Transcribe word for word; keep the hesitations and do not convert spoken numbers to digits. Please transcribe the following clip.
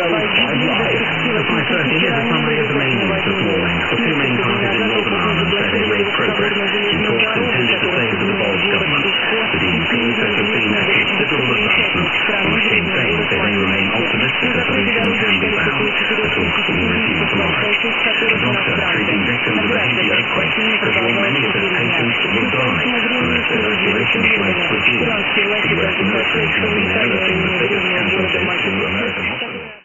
five live. At five thirty, here's a summary of the main news this morning. The two main parties in Northern Ireland say they've made progress